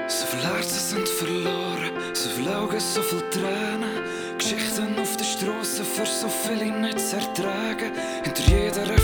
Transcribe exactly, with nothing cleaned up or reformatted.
So viele Herzen sind verloren, so viele Augen, so viele Tränen. Geschichten auf der Straße für so viele nicht zu ertragen. Hinter jeder